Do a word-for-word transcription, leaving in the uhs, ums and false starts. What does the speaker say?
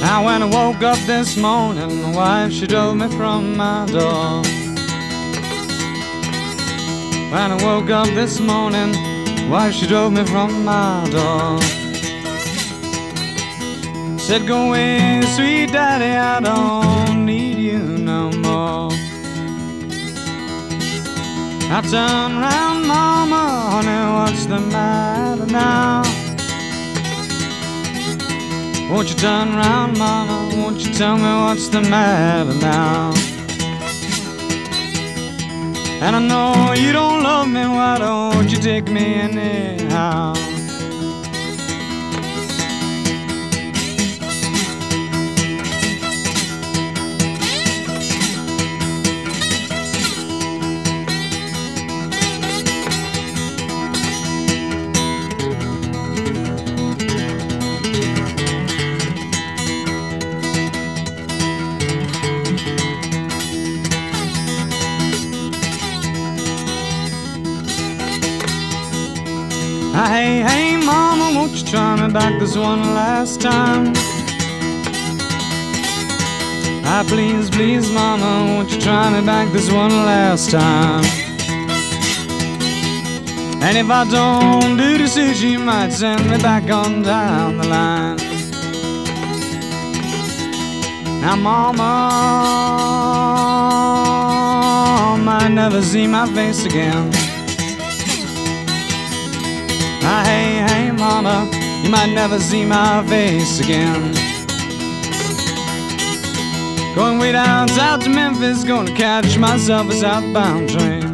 Now when I woke up this morning, my wife, she drove me from my door. When I woke up this morning, my wife, she drove me from my door. Said, go away, sweet daddy, I don't need you no more. I turn round, mama, honey, what's the matter now? Won't you turn round, mama, won't you tell me what's the matter now? And I know you don't love me, why don't you take me anyhow? Hey, hey, mama, won't you try me back this one last time? Ah, please, please, mama, won't you try me back this one last time? And if I don't do this, you might send me back on down the line. Now, mama, might never see my face again. Ah, hey, hey, mama, you might never see my face again. Going way down south to Memphis, gonna catch myself a southbound train.